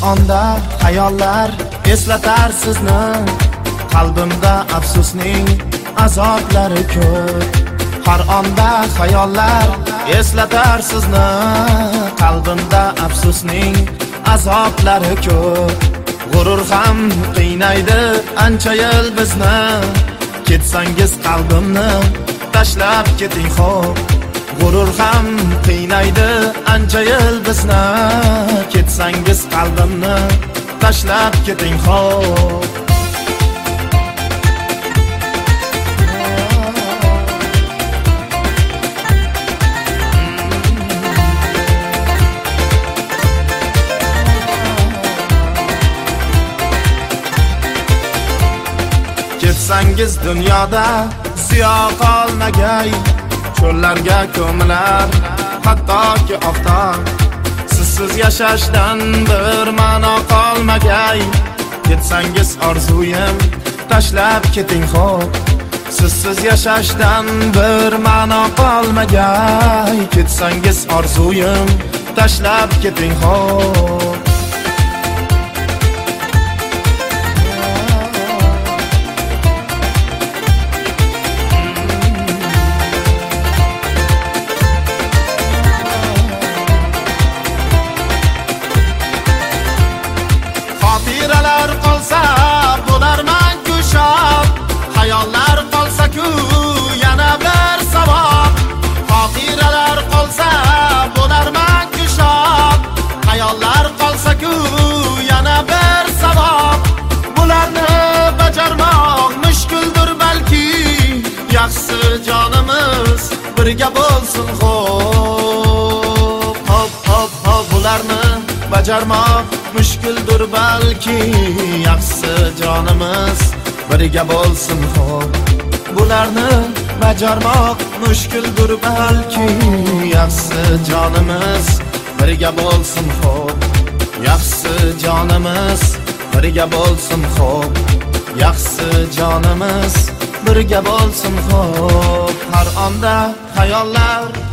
onda xayollar eslatar sizni, qalbimda afsusning azoblari ko'p. Har onda xayollar eslatar sizni, qalbimda afsusning azoblari ko'p. G'urur ham qiynaydi ancha yil bizni, ketsangiz qalbimni tashlab keting xo'p. G'urur ham qiynaydi ancha yil bizni, ketsangiz qalbimni tashlab keting xo'p. Ketsangiz dunyoda ziyo qolmagay, cho'llarga ko'milar hattoki oftob. Sizsiz yashashdan bir ma'no qolmagay, ketsangiz orzuyim tashlab keting xo'p. Sizsiz yashashdan bir ma'no qolmagay, ketsangiz orzuyim tashlab keting xo'p. Xotiralar qolsa bo'larman kushab, xayollar qolsa-ku yana bir savob. Xotiralar qolsa bo'larman kushab, xayollar qolsa-ku yana bir savob. Bularni bajarmoq mushkuldir balki, yaxshi jonimiz birga bo'lsin xo'p. Hop bularni bajarmoq mushkuldir balki, yaxshi jonimiz birga bo'lsin xo'p. Bularni bajarmoq mushkuldir balki, yaxshi jonimiz birga bo'lsin xo'p. Yaxshi jonimiz birga bo'lsin xo'p. Yaxshi jonimiz birga bo'lsin xo'p. Har onda xayollar